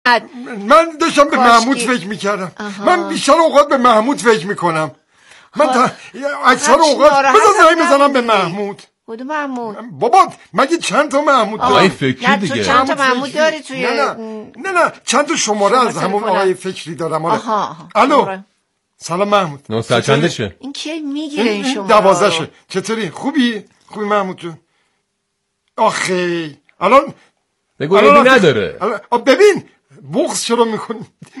من داشتم به محمود فکر میکردم. من بیشتر اوقات به محمود فکر میکنم. من اکثر اوقات بذار بزنم به محمود. کدوم محمود؟ بابا مگه چند تا محمود داری؟ آقای فکری دیگه. تو چند تا محمود داری توی؟ نه چند تا شماره از همون آقای فکری دارم. الو سلام محمود. 900 چندشه؟ این کی میگیره این شماره؟ 12شه. چطوری؟ خوبی محمود جون؟ آخه الان بگو نداره. ببین بغض چرا میکنی؟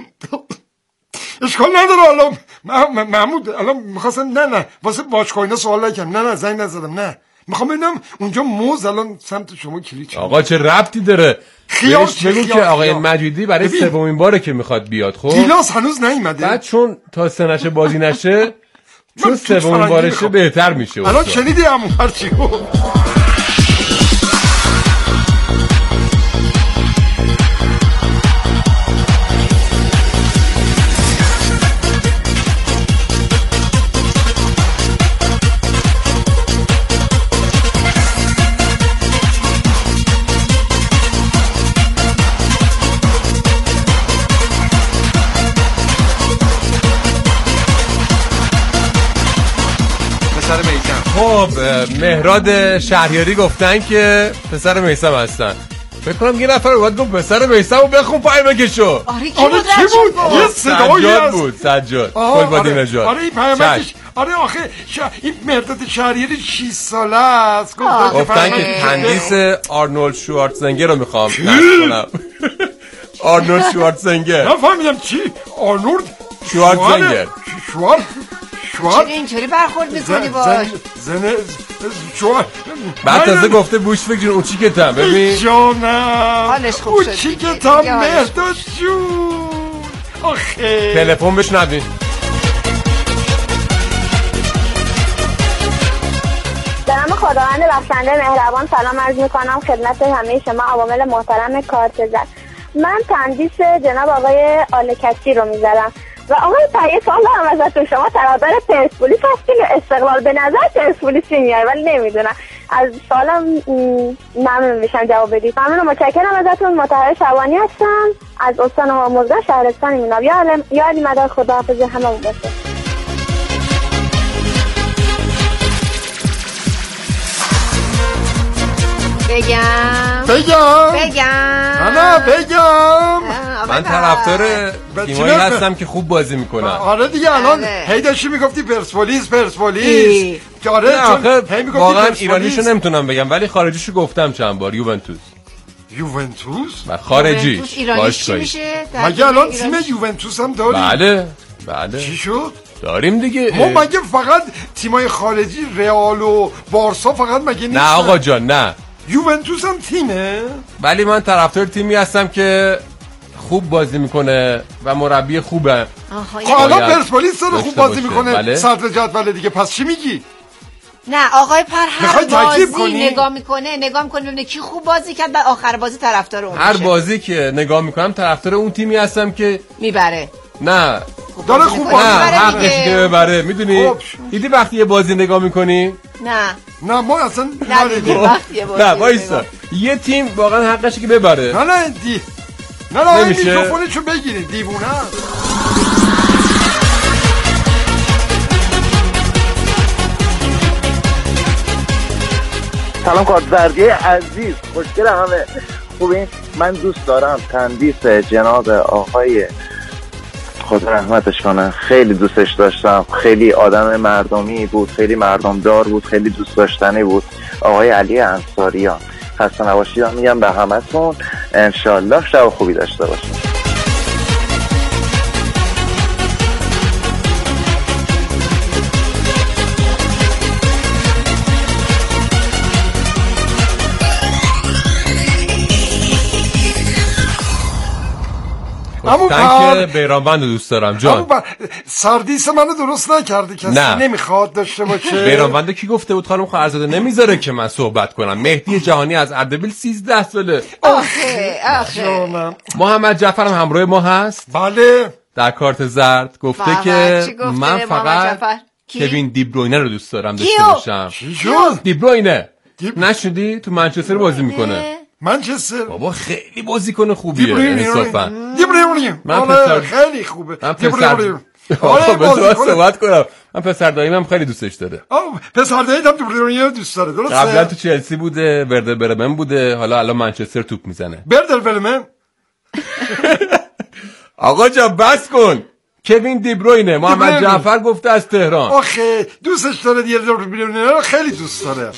اشکال نداره. الان محمود الان میخواستم نه واسه واچکوینا سوال نکنم. نه زنگ نزدم. نه میخوام ببینم اونجا موز الان سمت شما کلیچ. آقا چه ربطی داره؟ بگو که آقای مجیدی برای سومین باره که میخواد بیاد. خب گیلاس هنوز نیومده. بعد چون تا سنشه بازی نشه چون سومین بارشه بهتر میشه. الان شنیدی همون هرچی گفت. خب مهراد شهریاری گفتن که پسر میثم هستن. فکر کنم یه نفر باید گفت پسر میثم رو بخون پیامکشو. آره کی بود؟ یه صدایی بود. سجاد گلبادی نژاد. آره این پیامکش. آره آخه این مهرداد شهریاری 6 ساله است. گفتن که تندیس آرنولد شوارتزنگر رو میخوام نقش کنم. آرنولد شوارتزنگر. نفهمیدم چی؟ آرنولد شوارتزنگر. چرا اینطوری برخورد میکنی باش؟ بعد تازه گفته بوش فکر اون چیکتم. ببین جانم حالش خوب شد. اون چیکتم مهرداد جون. آخه تلفن بشنوین. سلام خداوند بخشنده مهربان سلام عرض میکنم خدمت همه شما عوامل محترم کارتزر. من تندیس جناب آقای آلکچی رو میذارم و آقای پایی سال هم ازتون شما طرفدار پرسپولیس هستین و استقلال به نظر پرسپولیسی میاد ولی نمیدونم از سالم ممنون میشم جواب بدید. ممنون متشکرم ازتون. مطهر شبانی هستم از استان هرمزگان شهرستان میناب. یا علی مدار خداحافظ هممون باشه. بگم من طرفدار تیمایی هستم که خوب بازی میکنن. آره دیگه الان هی داشتی میگفتی پرسپولیس که آره واقعا ایرانیشو نمیتونم بگم ولی خارجیشو گفتم چند بار. یوونتوس و خارجی ایرانیش چی میشه؟ مگه الان تیم یوونتوس هم داریم؟ بله چی شد؟ داریم دیگه. ما مگه فقط تیمای خارجی رئال و بارسا فقط مگه نیستن؟ نه آقا جان نه. یوونتوس هم تیمه. ولی من طرفدار تیمی هستم که خوب بازی میکنه و مربی خوبه. حالا پرسپولیس داره خوب بازی میکنه صدر جدول دیگه. پس چی میگی؟ نه آقای پر هر بازی نگاه میکنه ببینه کی خوب بازی کرد بعد آخر بازی طرفدار اون هر بازی که نگاه میکنم طرفدار اون تیمی هستم که میبره. نه داره خوب بازی حقش که ببره. میدونی دیدی وقتی یه بازی نگاه میکنی؟ نه ما اصلا نه وایسا یه تیم واقعا حقشه که ببره. نه میکروفونشو بگیرید دیوونه. سلام کارتزردی عزیز خوشگل همه خوبین. من دوست دارم تندیس جناب آقای خدا رحمتش کنه. خیلی دوستش داشتم. خیلی آدم مردمی بود. خیلی مردمدار بود. خیلی دوست داشتنی بود. آقای علی انصاریان. خسته نباشید میگم به همتون. انشالله شب خوبی داشته باشید. گفتن که بیرانوند دوست دارم جان. سردیس منو درست نکردی کسی نمیخواد داشته باشه. بیرانوند کی گفته بود خانم خواهرزاده نمیذاره که من صحبت کنم. مهدی جهانی از اردبیل 13 ساله. آخه محمد جعفر هم همراه ما هست. بله در کارت زرد گفته که من فقط کوین دیبروینه رو دوست دارم داشته باشم. چی شد؟ دیبروینه نشدی تو منچستر بازی میکنه. منچستر. بابا خیلی بازیکن خوبیه انصافا. دیبروینه خیلی خوبه. آقا بذار صحبت کنم. من پسر داییمم خیلی دوستش داره. پسر داییت هم دیبروینه دوست داره درسته؟ قبلا تو چلسی بوده، وردر برمن بوده، حالا الان منچستر توپ میزنه. وردر برمن. آقا جان بس کن. کوین دیبروینه محمد جعفر گفته از تهران. آخه دوستش داره دیبروینه رو خیلی دوست داره.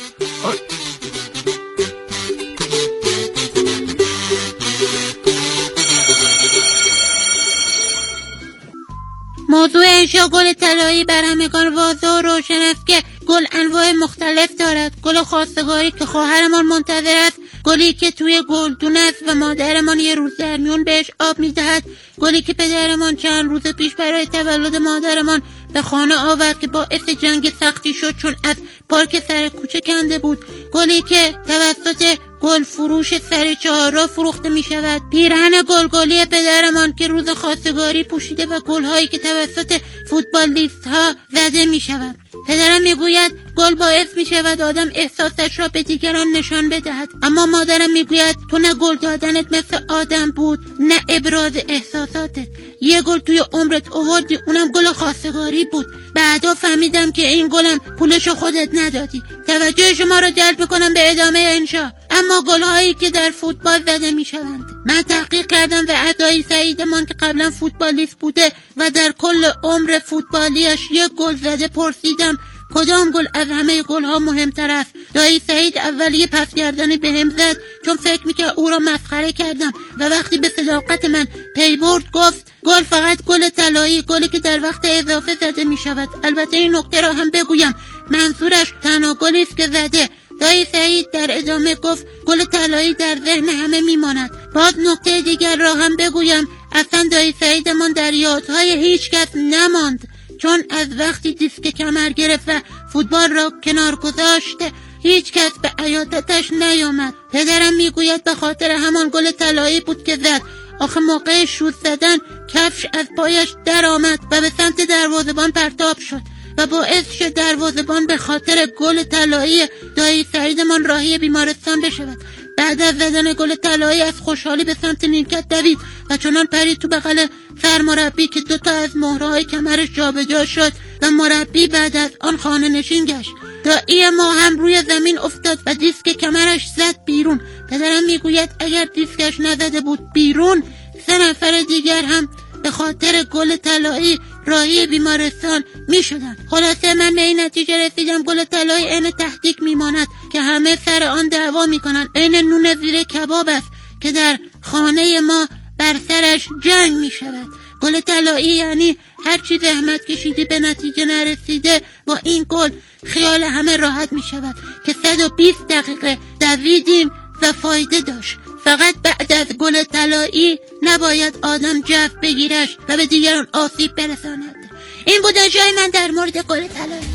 موضوع انشا گل طلایی بر همگان واضح و روشن است که گل انواع مختلف دارد. گل خواستگاری که خواهرمان منتظر است، گلی که توی گلدون است و مادرمان یه روز در میون بهش آب میدهد، گلی که پدرمان چند روز پیش برای تولد مادرمان به خانه آورد که باعث جنگ سختی شد چون از پارک سر کوچه کنده بود، گلی که توسط گل فروش سر چهارراه فروخته می شود، پیرهن گلگلی پدرمان که روز خواستگاری پوشیده و گلهایی که توسط فوتبالیست ها زده می شود. پدرم می گوید گل باعث می شود آدم احساسش را به دیگران نشان بدهد، اما مادرم می گوید تو نه گل دادنت مثل آدم بود نه ابراز احساساتت، یه گل توی عمرت آوردی اونم گل خواستگاری بود. بعدا فهمیدم که این گلم پولشو خودت ندادی. توجه شما را جلب میکنم به ادامه انشا. اما گل‌هایی که در فوتبال زده میشوند، من تحقیق کردم و ادعای سعیدمان که قبلا فوتبالیست بوده و در کل عمر فوتبالیش یک گل زده پرسیدم کدام گل از همه گل‌ها مهمتر است. دایی سعید اول یه پسگردنی به هم زد چون فکر میکرد او را مسخره کردم و وقتی به صداقت من پی برد گفت گل فقط گل طلایی، گلی که در وقت اضافه زده میشود. البته این نکته را هم بگویم منظورش تنها گلی است که زده. دایی سعید در ادامه گفت گل طلایی در ذهن همه میماند. باز نکته دیگر را هم بگویم، اصلا دایی سعیدمان در یادهای هیچ کس نماند چون از وقتی دیسک کمر گرفت و فوتبال را کنار گذاشت هیچ کس به عیادتش نیامد. پدرم میگوید به خاطر همان گل طلایی بود که زد. آخه موقع شوت زدن کفش از پایش در آمد و به سمت دروازه‌بان پرتاب شد و باعث شد دروازه‌بان به خاطر گل طلایی دایی سعیدمان راهی بیمارستان بشود. بعد از زدن گل طلایی از خوشحالی به سمت نیمکت دوید و چنان پرید تو بغل سرمربی که 2 تا از مهره‌های کمرش جابجا شد و مربی بعد از آن خانه نشین گشت. دایی ما هم روی زمین افتاد و دیسک کمرش زد بیرون. پدرم میگوید اگر دیسکش نزده بود بیرون 3 نفر دیگر هم به خاطر گل طلایی راهی بیمارستان می شدن. خلاصه من به این نتیجه رسیدم گل طلایی عین تهدیگ می ماند که همه سر آن دعوا می کنند. عین نون زیر کباب است که در خانه ما بر سرش جنگ می شود. گل طلایی یعنی هر چی زحمت کشیدی به نتیجه نرسیده با این گل خیال همه راحت می شود که 120 دقیقه دویدیم و فایده داشت. فقط بعد از گل طلایی نباید آدم جو بگیرش و به دیگران آسیب برساند. این بود انشای من در مورد گل طلایی.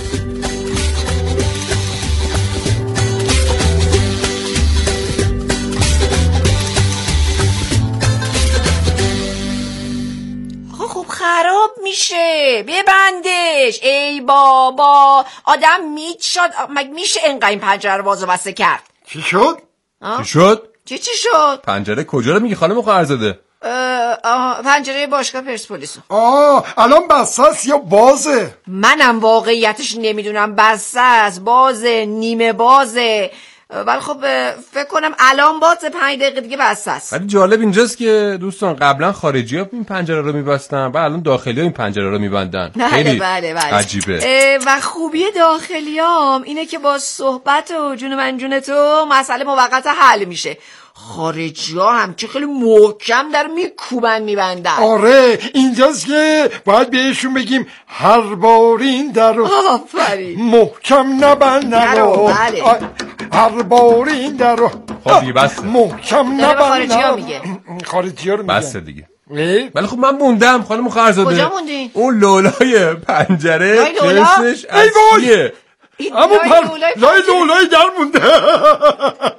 خب خراب میشه، ببندش. ای بابا آدم میشد مگه میشه اینقدر این پنجره رو باز و بسته کرد؟ چی شد؟ چی شد؟ چی شد؟ پنجره کجا رو میگی خانم خواهرزاده؟ پنجره باشگاه پرسپولیس. الان بسته است یا بازه؟ منم واقعیتش نمیدونم بسته است بازه نیمه بازه، ولی خب فکر کنم الان بازه 5 دقیقه دیگه بسته است. ولی جالب اینجاست که دوستان قبلا خارجی‌ها این پنجره رو می‌بستن و الان داخلی‌ها این پنجره رو می‌بندن. خیلی بله. عجیبه. و خوبی داخلیام اینه که با صحبت و جون من جون تو مسئله موقت حل میشه. خارجی‌ها هم که خیلی محکم در میکوبن میبندن. آره اینجاست که باید بهشون بگیم هر بار این در رو محکم نبندن رو. هر بار این در رو خب دیگه بسته محکم نبندن. خارجی‌ها رو میگن بسته دیگه. ولی خب من موندم خانم خواهرزاده. کجا موندین؟ اون لولای پنجره جنسش از چیه؟ همون لولای در مونده.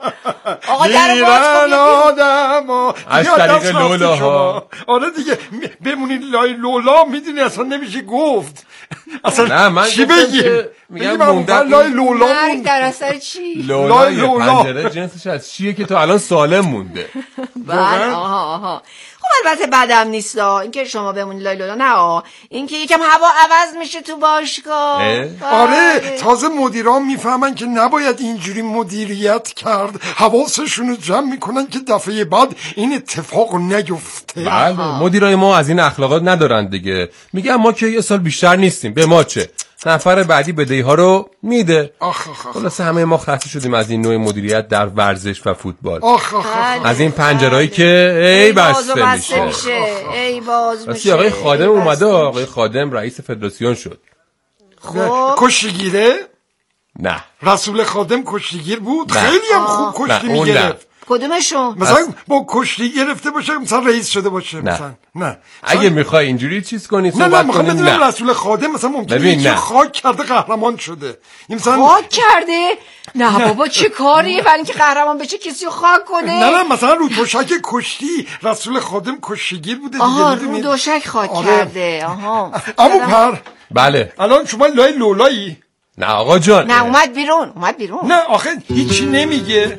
آقا در میرن آدم از طریق لولاها. آره دیگه بمونید لای لولا، میدونی اصلا نمیشه گفت اصلا. نه من چی بگیم؟ میگم موندن لای لولا مرگ در اثر چی؟ لای لولا پنجره جنسش از چیه که تو الان سالم مونده؟ بله آها خب البته بدم نیست اینکه شما بمونید لای لولا، نه اینکه یکم هوا عوض میشه تو باشگاه. آره تازه مدیران میفهمن که نباید اینجوری مدیریت کرد، حواسشون رو جمع میکنن که دفعه بعد این اتفاق نیفته. بله مدیرای ما از این اخلاقات ندارن دیگه، میگن ما که یه سال بیشتر نیستیم، به ما چه، نفر بعدی بدهی ها رو میده. خلاصه همه ما خسته شدیم از این نوع مدیریت در ورزش و فوتبال. از این پنجرهایی که ای بسته میشه ای باز میشه. آقای خادم اومده، آقای خادم رئیس فدراسیون شد. خب کشتیگیره؟ نه رسول خادم کشتیگیر بود؟ خیلی هم خوب کشتی میگرفت. کدومشون؟ مثلا با کشتی گرفته باشه، مثلا رئیس شده باشه. مثلا نه اگه میخوای اینجوری چیز کنی صحبت کنی. نه میخوام بدونم نه. رسول خادم مثلا ممکنه یکی خاک کرده قهرمان شده. این مثلا خاک کرده؟ نه بابا چه کاریه برای اینکه قهرمان بشه کسی رو خاک کنه؟ نه مثلا رو دوشک کشتی رسول خادم کشتیگیر بوده دیگه. آها رو دوشک خاک کرده. آها اما پر بله الان شما لای لولایی؟ نه آقا جان. نه اومد بیرون. نه آخه هیچی نمیگه.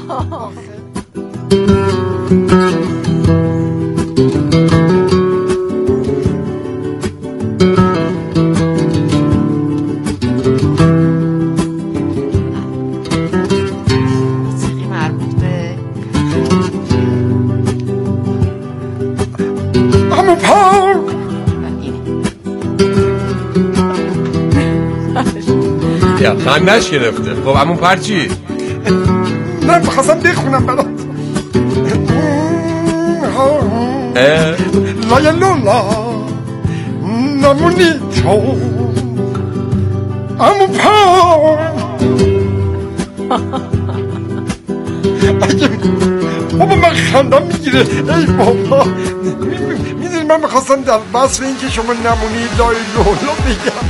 مربوط به همون پر یا خندش گرفته. خب همون پر چی؟ نه بخواستم بخونم برات. لای لولا نمونی تو همون پر. بابا من خندم میگیره. ای بابا میدونی من میخواستم در بس به این که شما نمونی لای لولا بگم.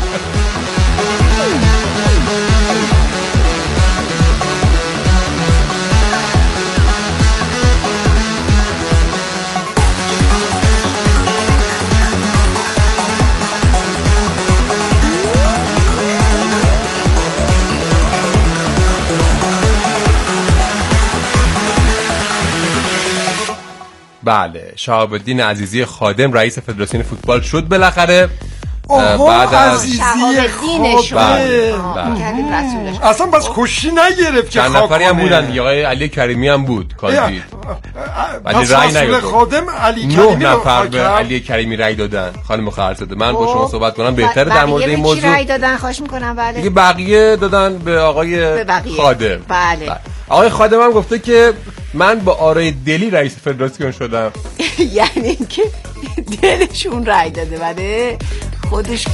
بله شهاب الدین عزیزی خادم رئیس فدراسیون فوتبال شد بالاخره. بعد از عزیزی خادم اصلا بس کشتی نگرفت که چند نفری هم بودن، آقای علی کریمی هم بود کاندید ولی رأی نیاورد. خادم علی کریمی 9 نفر به علی کریمی رأی دادن. خانم خواهرزاده من با شما صحبت کنم بهتره در مورد این موضوع. بقیه رأی دادن خواهش میکنم. بله دیگه بقیه دادن به آقای خادم. بله آقای خادم هم گفته که من با آرای دلی رئیس فدراسیون شدم. یعنی که دلشون رأی داده بله خودش.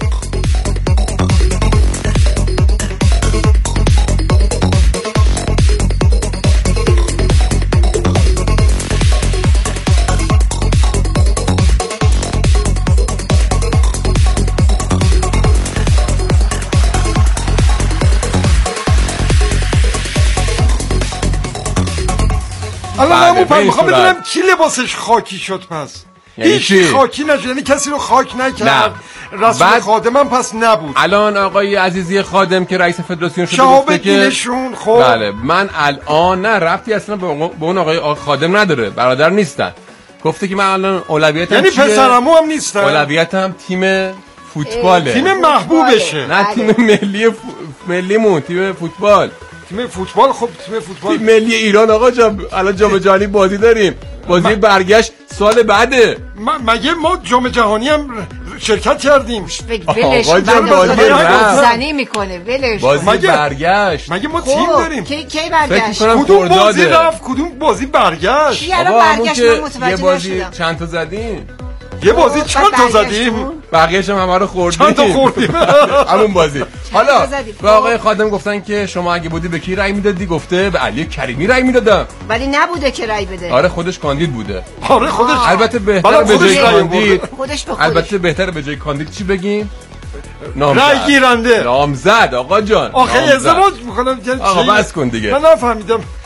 الان میخوام بدونم کی لباسش خاکی شد پس؟ هیچ خاکی نشد، یعنی کسی رو خاک نکرد. رسول خادم هم پس نبود. الان آقای عزیزی خادم که رئیس فدراسیون شده گفته که خب بله من الان نه ربطی اصلا به اون آقای خادم نداره، برادر نیستن. گفته که من الان اولویتم یعنی پسرمو هم نیستن، اولویتم تیم فوتباله، تیم محبوبشه، نه تیم ملیمون تیم فوتبال. تیم فوتبال خب تیم فوتبال تیم ملی ایران آقا جان الان جام جهانی بازی داریم، بازی برگشت سال بعده. مگه ما جام جهانی هم شرکت کردیم؟ ولش بعد زنی میکنه ولش. بازی برگشت مگه ما تیم داریم؟ کی برگشت؟ کدوم بازی رفت کدوم بازی برگشت؟ کی الان برگشت؟ من متوجه یه بازی نشدم. چند تا زدیم؟ یه بازی چند تا زدیم؟ بقیه‌اش هم همه رو خوردیم. چند تا خوردیم؟ همون بازی. حالا به آقای خادم گفتن که شما اگه بودی به کی رأی میدادی؟ گفته به علی کریمی رأی میدادم. ولی نبوده که رأی بده. آره خودش کاندید بوده. آره خودش. البته بهتره به جای کاندید. خودش به خودش. البته بهتره به جای کاندید چی بگیم؟ رأی گیرنده. نامزد آقا جان. آخه ازدواج میکنم. آقا بس کن دیگه. من نفهمیدم.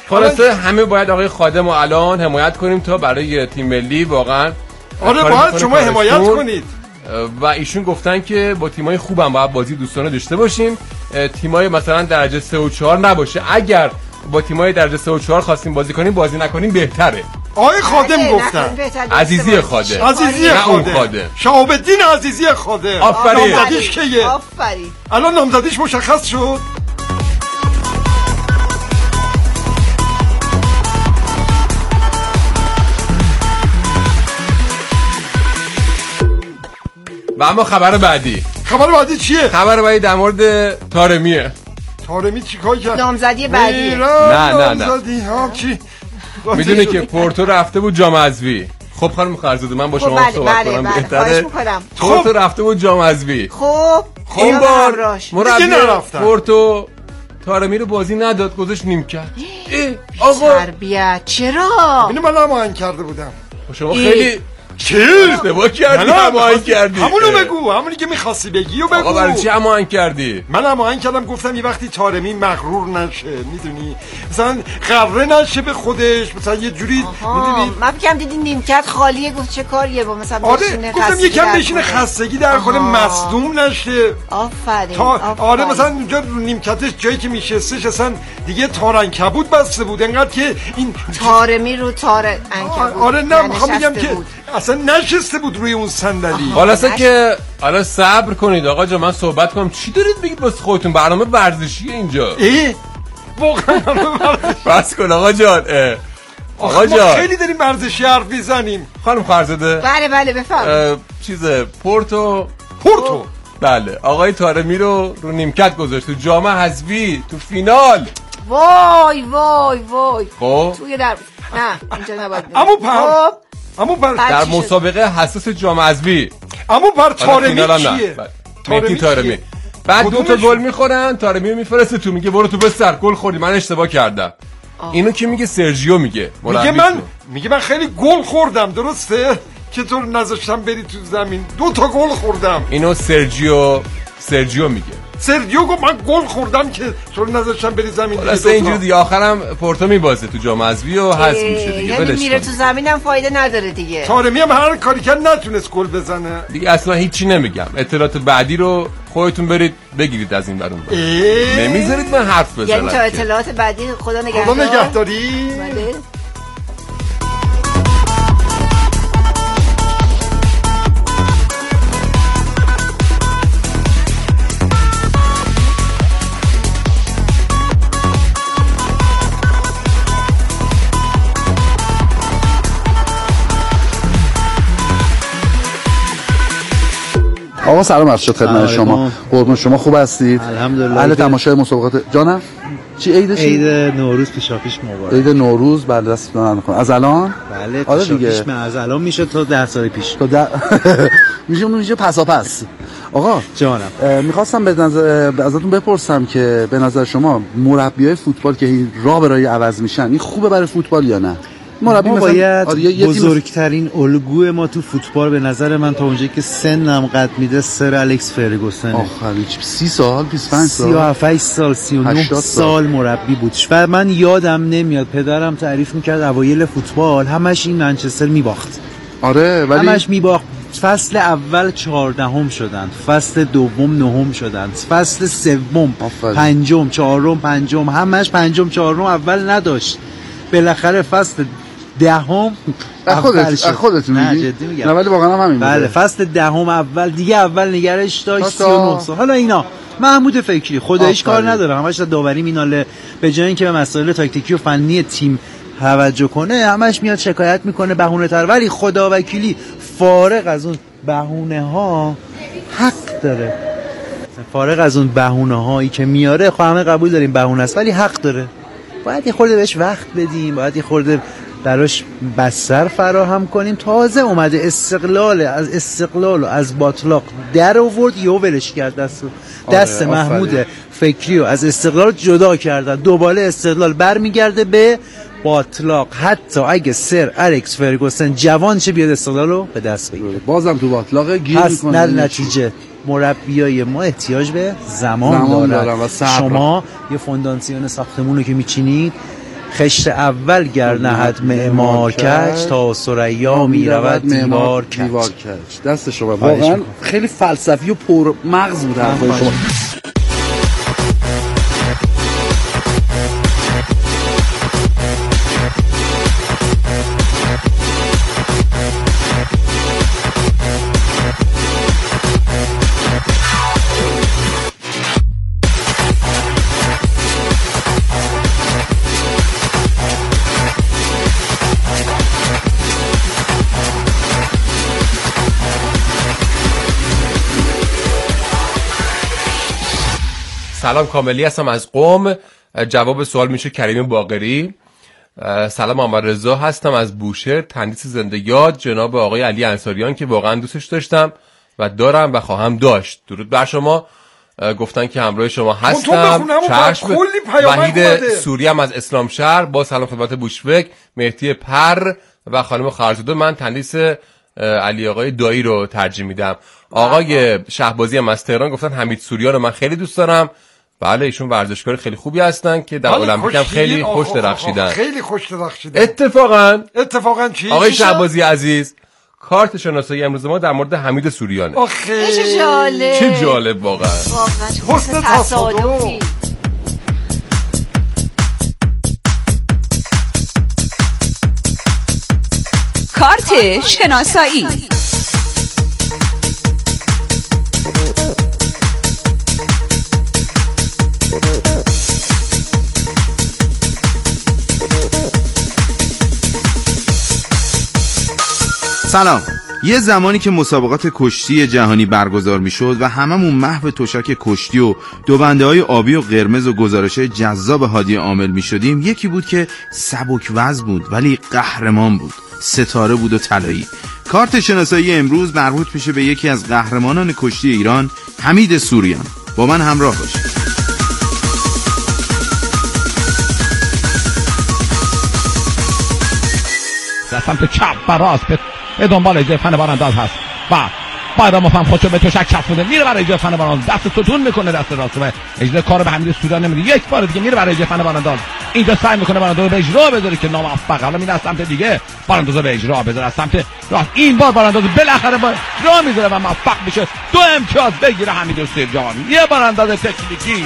خلاصه همه باید آقای خادم رو الان حمایت کنیم تا برای تیم ملی واقعا. آره باید شما حمایت کنید. و ایشون گفتن که با تیمای خوبم باید بازی دوستانه داشته باشیم، تیمای مثلا درجه 3 و 4 نباشه. اگر با تیمای درجه 3 و 4 خواستیم بازی کنیم بازی نکنیم بهتره. آقای خادم گفتن. عزیزی خادم. عزیزی خادم. شهاب الدین عزیزی خادم. آفرین. نامزدیش کیه؟ آفرین. الان نامزدیش مشخص شد. و اما خبر بعدی چیه؟ خبر بعدی در مورد طارمیه. طارمی چیکار کرد؟ نامزدی بعدی. نه نامزدی ها چی؟ میدونه که پورتو رفته بود جام حذفی. خب خانم خرزاده من با شما صحبت کنم بهتره. پورتو رفته بود جام حذفی. خب این بار مربی پورتو طارمی رو بازی نداد، گذاشت نیمکت. آقا تربیت چرا؟ اینو من هماهنگ کرده بودم. شما خیلی چی؟ اشتباه کردی، هماهنگ کردی. همونو بگو، همونی که می‌خواستی بگی و بگو. آقا برای چی هماهنگ کردی؟ من هماهنگ کردم گفتم یه وقتی طارمی مغرور نشه، میدونی؟ مثلا قره نشه به خودش، مثلا یه جوری میدونی؟ من فکرم دیدی نیمکت خالیه، گفت چه کاریه با مثلا بشینه گفتم یکم بشینه خستگی در کنه، مصدوم نشه. آفرین. آره مثلا اونجا رو نیمکتش جایی که میشستش اصلا دیگه تارن کبود بسته بود، انقدر که این طارمی رو تارن کبود. آره نه میخوام بگم که اصلا نشسته بود روی اون صندلی. خلاصه که حالا صبر کنید آقا جان، من صحبت کنم. چی دارید بگید واسه خودتون؟ برنامه ورزشیه اینجا. واقعا بس کن آقا جان. آقا جان خیلی داریم ورزشی حرف میزنیم. خانم خرزاده. بله بفرمایید. پورتو بله آقای طارمی رو نیمکت گذاشت تو جام حذفی تو فینال. وای خب توی در نه اینجا نباید. امو پر در مسابقه حساس جام حذفی. امو پر طارمی چیه؟ مهدی طارمی. بعد 2 تا گل میخورن، طارمی میفرسته تو، میگه برو تو به سر گل خوردی، من اشتباه کردم. اینو کی میگه؟ سرژیو میگه من خیلی گل خوردم، درسته؟ که تو نذاشتم بری تو زمین، 2 تا گل خوردم. اینو سرژیو میگه. سرژیو گفت من گل خوردم که تو نذاشتم بری زمین. واسه اینجوری دیگه آخرم پورتو میبازه تو جام حذفی و حذف میشه دیگه. یعنی میره تو زمینم فایده نداره دیگه. طارمی هم هر کاری کرد نتونست گل بزنه دیگه. اصلا هیچی نمیگم. اطلاعات بعدی رو خودتون برید بگیرید از این برون. نمیذارید من حرف بزنم. یعنی تا اطلاعات بعدی خدا نگهداری. بله. آقا سلام عرض شد خدمت شما. قربون شما خوب هستید؟ الحمدلله. اهل تماشای مسابقات جانم. چی عیدش؟ عید نوروز پیشاپیش مبارک. عید نوروز بله دستتون درد نکنه. از الان؟ بله پیشاپیش از الان میشه تا 10 سال پیش. میشه پس. آقا جانم میخواستم ازتون بپرسم که به نظر شما مربیای فوتبال که راه برای عوض میشن این خوبه برای فوتبال یا نه؟ ما باید بزرگترین الگوی ما تو فوتبال به نظر من تا اونجایی که سنم قد میده سر الکس فرگوسن. آخرین 30 سال 25 سال 37 سال 39 سال مربی بود و من یادم نمیاد پدرم تعریف میکرد اوایل فوتبال همش این منچستر میباخت. آره ولی همش میباخت. فصل اول 14ام شدند، فصل دوم 9م شدند، فصل سوم 5م 4م 5م همش 5م 4م اول نداشت. بالاخره فصل 10م خودت میگی؟ نه جدی میگم. نه ولی واقعا همین بله بوده. فصل 10م اول دیگه اول نگرش داشت 39 سال. حالا اینا محمود فکری خداییش کار نداره، همش داوری میناله، به جای اینکه به مسائل تاکتیکی و فنی تیم توجه کنه همش میاد شکایت میکنه بهونه تر. ولی خداوکیلی فارغ از اون بهونه ها حق داره. فارغ از اون بهونه هایی که میاره خب همه قبول داریم بهونه است ولی حق داره. باید یه خورده بهش وقت بدیم، باید یه خورده براش بستر فراهم کنیم. تازه اومده از استقلال و از باطلاق در آورد یهو ولش کرد دست محمود فکری و از استقلال جدا کردن. دوباره استقلال برمیگرده به باطلاق. حتی اگه سر الکس فرگوسن جوان شه بیاد استقلال رو به دست بگیره بازم تو باطلاق گیر میکنه. نتیجه مربیای ما احتیاج به زمان دارن و شما یه فونداسیون ساختمون رو که میچینید خشت اول گر نهد معمار کج تا ثریا میرود دیوار کج. دست شما واقعا خیلی فلسفی و پر مغز بود حرفای شما. سلام، کاملی هستم از قم. جواب سوال میشه کریم باقری. سلام، محمد رضا هستم از بوشهر. تندیس زنده یاد جناب آقای علی انصاریان که واقعا دوستش داشتم و دارم و خواهم داشت. درود بر شما. گفتن که همراه شما هستم. چشم. وحید سوری هم از اسلام شهر. با سلام خدمت بوشفک، مهدی پر و خانم خارزاده. من تندیس علی آقای دایی رو ترجیح میدم. آقای شهبازی هم از تهران گفتن حمید سوریان رو من خیلی دوست دارم. بله، ایشون ورزشکار خیلی خوبی هستن که در المپیک هم خیلی خوش درخشیدن. خیلی خوش درخشیدن. اتفاقا چی؟ آقای شهبازی عزیز، کارت شناسایی امروز ما در مورد حمید سوریانه. چه جالب واقعا. حسن تصادفی. کارت شناسایی. سلام. یه زمانی که مسابقات کشتی جهانی برگزار میشد و هممون محو تشک کشتی و دوبنده‌های آبی و قرمز و گزارش‌های جذاب هادی عامل میشدیم، یکی بود که سبک وزن بود ولی قهرمان بود، ستاره بود و طلایی. کارت شناسایی امروز مربوط میشه به یکی از قهرمانان کشتی ایران، حمید سوریان. با من همراه باشید. در سمت چپ و راست به دنبال ایجای فن بارانداز هست و باید مفهم خودشو به تشک چپ میده، میره برای ایجای فن بارانداز، دست ستون میکنه دست راست و اجرای کار به حمید سوریان نمیده. یک بار دیگه میره برای ایجای فن بارانداز، اینجا سعی میکنه بارانداز به اجرا بذاره که ناموفق. حالا میره از سمت دیگه بارانداز به اجرا بذاره از سمت راست، این بار بارانداز بالاخره با راه میذاره و موفق میشه 2 امتیاز بگیره حمید سوریان. یه بارانداز تکنیکی.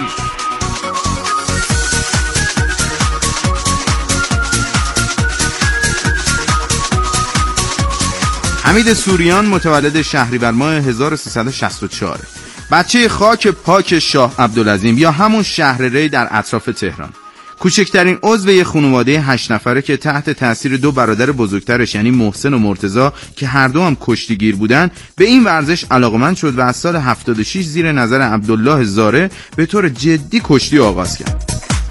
حمید سوریان متولد شهریور ماه 1364، بچه خاک پاک شاه عبدالعظیم یا همون شهر ری در اطراف تهران. کوچکترین عضو یک خانواده 8 نفره که تحت تاثیر 2 برادر بزرگترش یعنی محسن و مرتضی که هر دو هم کشتیگیر بودن به این ورزش علاقمند شد و از سال 76 زیر نظر عبدالله زاره به طور جدی کشتی آغاز کرد.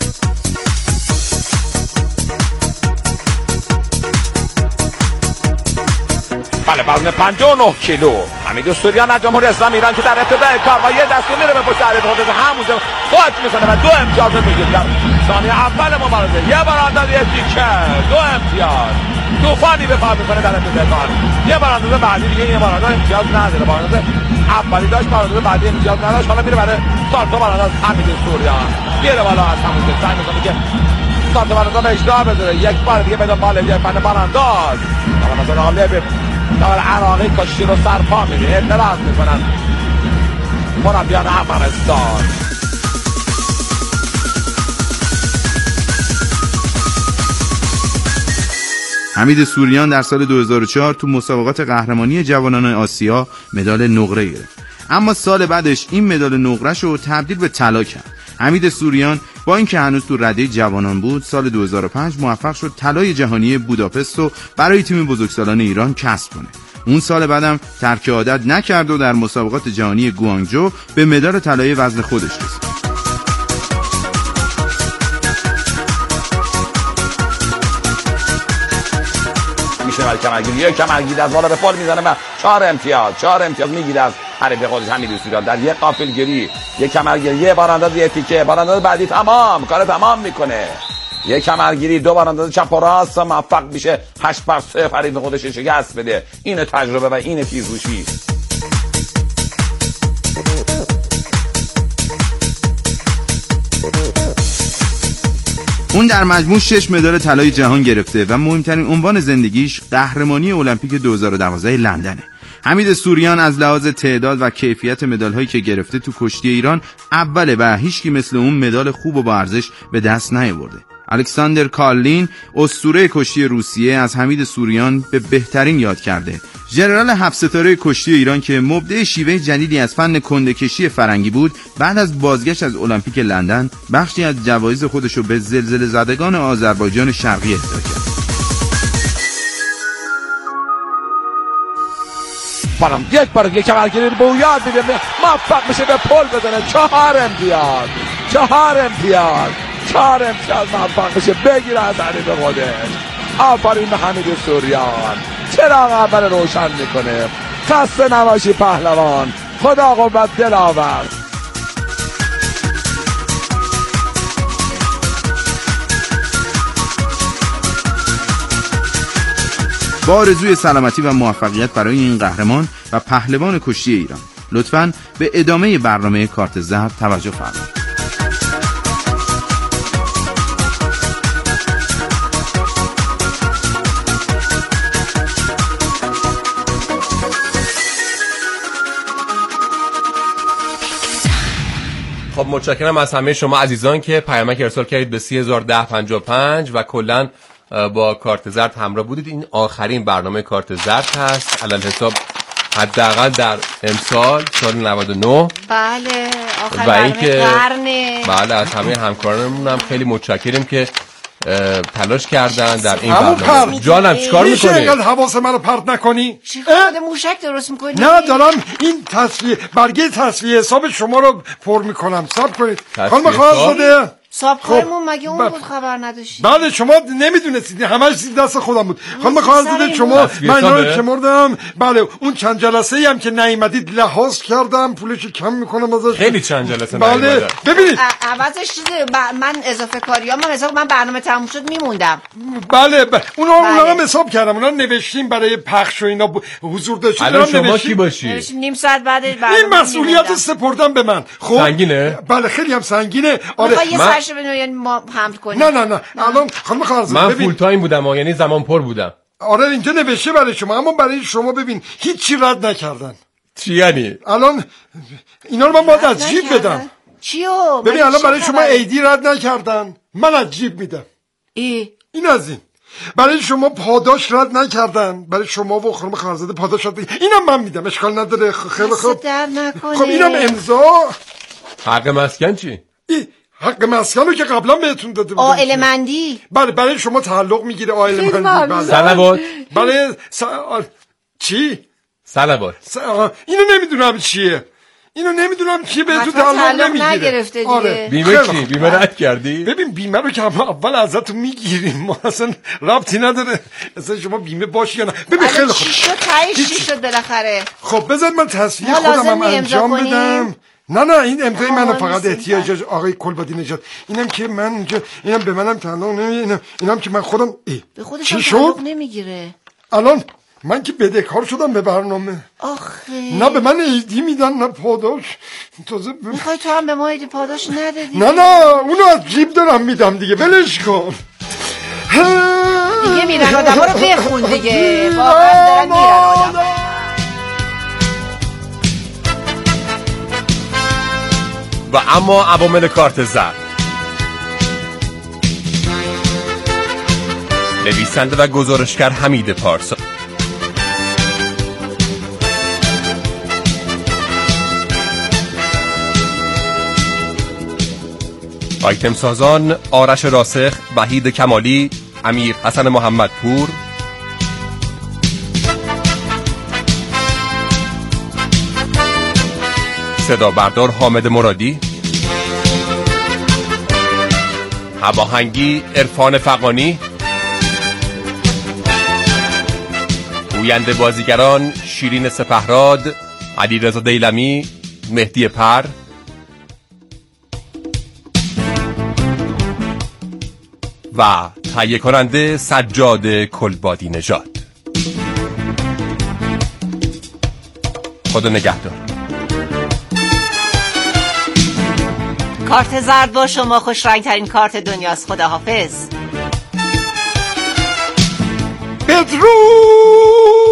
بله، وزن 59 کیلو حمید سوریان از جمهوری اسلامی ایران که در ابتدای کار با یه دستی میره به پشت حریف خودش، همونجا خود میکنه و 2 امتیاز میگیره. در ثانیه اول مبارزه یه بارانداز یه تیکه 2 امتیاز طوفانی به پا میکنه در ابتدای کار. یه بارانداز بعدی دیگه یه بارانداز امتیاز نداره، بارانداز اولی داشت، بارانداز بعدی امتیاز نداشت، حالا میره برای سالتو بارانداز حمید سوریان. میره بالا از همونجا سعی میکنه که سالتو بارانداز اجرا بذاره. یک بار دیگه به دنبال یه فن بارانداز دار عراقی کشتی رو سرپا میده، اعتراض میکنن مربیان افغانستان. حمید سوریان در سال 2004 تو مسابقات قهرمانی جوانان آسیا مدال نقره گرفت، اما سال بعدش این مدال نقره‌ش رو تبدیل به طلا کرد. حمید سوریان با اینکه هنوز تو رده جوانان بود، سال 2005 موفق شد طلای جهانی بوداپست رو برای تیم بزرگسالان ایران کسب کنه. اون سال بعدم ترک عادت نکرد و در مسابقات جهانی گوانگجو به مدال طلای وزن خودش رسید. میشه کمرگیری، یک کمرگیری از بالا به پل میزنه و 4 امتیاز میگیره از حریف خودش حمید سوریان در یک قافلگیری. یک کمرگیری، یه بارانداز، یه تیکه، بارانداز بعدی تمام کار تمام میکنه. یک کمرگیری، 2 بارانداز چپ و راست موفق میشه 8-0 حریف خودش شکست بده. این تجربه و این تیزهوشی. اون در مجموع 6 مدال طلای جهان گرفته و مهمترین عنوان زندگیش قهرمانی المپیک 2012 لندنه. حمید سوریان از لحاظ تعداد و کیفیت مدال‌هایی که گرفته تو کشتی ایران اوله و هیچکی مثل اون مدال خوب و با ارزش به دست نیاورده. الکساندر کارلین اسطوره کشتی روسیه از حمید سوریان به بهترین یاد کرده. ژنرال 7 ستاره کشتی ایران که مبدع شیوه جدیدی از فن کنده‌کشی فرنگی بود، بعد از بازگشت از المپیک لندن بخشی از جوایز خودش رو به زلزله زدگان آذربایجان شرقی اهدا کرد. برام یک بار یک کمرگیری رو به او یاد میده، موفق میشه به پل بزنه. 4 امتیاز موفق میشه بگیره از حریف خودش. آفرین به حمید سوریان، چراغ اول روشن میکنه. خسته نباشی پهلوان، خدا قوت دلاور. با آرزوی سلامتی و موفقیت برای این قهرمان و پهلوان کشتی ایران، لطفاً به ادامه برنامه کارت زرد توجه فرمایید. خب متشکرم از همه شما عزیزان که پیامک ارسال کردید به 301055 و کلاً با کارت زرد همراه بودید. این آخرین برنامه کارت زرد هست علل حساب، حداقل در امسال سال 99. بله آخرین برنامه قرنه. بله از همه همکارانمون هم خیلی متشکریم که تلاش کردن در این برنامه. جانم چیکار میکنی؟ میشه اینقدر حواس منو پرت نکنی؟ چیکار موشک درست میکنی؟ نه دارم این تصفیه برگه تصفیه حساب شما رو پر میکنم. صبر کنید. خانم خواهرزاده صاحبکارمون مگه اون بود خبر نداشتی؟ بله شما نمیدونستید، همش دست خودم بود. خانم خواهرزاده شما من اینا رو شمردم. بله اون چند جلسه ای هم که نیومدید لحاظ کردم، پولش کم میکنم ازش. خیلی چند جلسه بله ببینید عوضش چیزه من اضافه کاریام من برنامه تموم شد میموندم. بله اونا هم حساب کردم، اونا نوشتیم برای پخش و اینا حضور داشتید. الان شما کی باشی؟ نیم ساعت بعد این مسئولیت سپردم به من. خب سنگینه؟ بله خیلی هم سنگینه. آره یعنی ما حمل کنیم. نه الان خانم خواهرزاده من فول تایم بودم یعنی زمان پر بودم. آره اینجا نوشته برای شما، اما برای شما ببین هیچی رد نکردن. چی یعنی؟ الان اینا رو من باید از جیب بدم. چیو؟ ببین الان برای شما ایدی رد نکردن، من از جیب میدم. این از این. برای شما پاداش رد نکردن، برای شما و خانم خواهرزاده پاداش رد اینم من میدم، اشکال نداره. خیلی خوب. خب اینم امضا. حق مسکن چی؟ حق مسکن رو که قبلا بهتون داده بودم. عائله مندی. بله برای شما تعلق میگیره عائله مندی. بله. صلوات. بله چی؟ صلوات. اینو نمیدونم چیه. بهتون تعلق نمیگیره. آره. بیمه چی؟ بیمه رد کردی؟ ببین بیمه رو که اول ازتون میگیریم، ما اصلا ربطی نداره اصلا شما بیمه باشی یا نه. ببین خیلی خوب. چی شد بالاخره؟ خب بذار من تصفیه خودم هم انجام بدم. نه این امضای منو فقط احتیاج آقای کلبادی نژاد. اینم که من اینجا اینم به منم تعلق نمیگیره، اینم که من خودم به خودش تعلق نمیگیره. الان من که بدهکار شدم به برنامه. آخه نه به من ایدی میدن نه پاداش. تازه میخوای تو هم به ما ایدی پاداش ندادی؟ نه اونو از جیب دارم میدم دیگه، ولش کن. دیگه میرن آدم رو بخون دیگه، واقعا دارن میرن آدم. و اما عوامل کارت زرد: نویسنده و گزارشگر حمید پارسا، آیتم سازان آرش راسخ، وحید کمالی، امیر حسن محمدپور، صدا بردار حامد مرادی، هماهنگی عرفان فغانی، گوینده بازیگران شیرین سپهراد، علیرضا دیلمی، مهدی پر و تهیه کننده سجاد کلبادی نژاد. خدا نگهدار. کارت زرد با شما خوش رنگ ترین کارت دنیاست. خداحافظ. بدرود.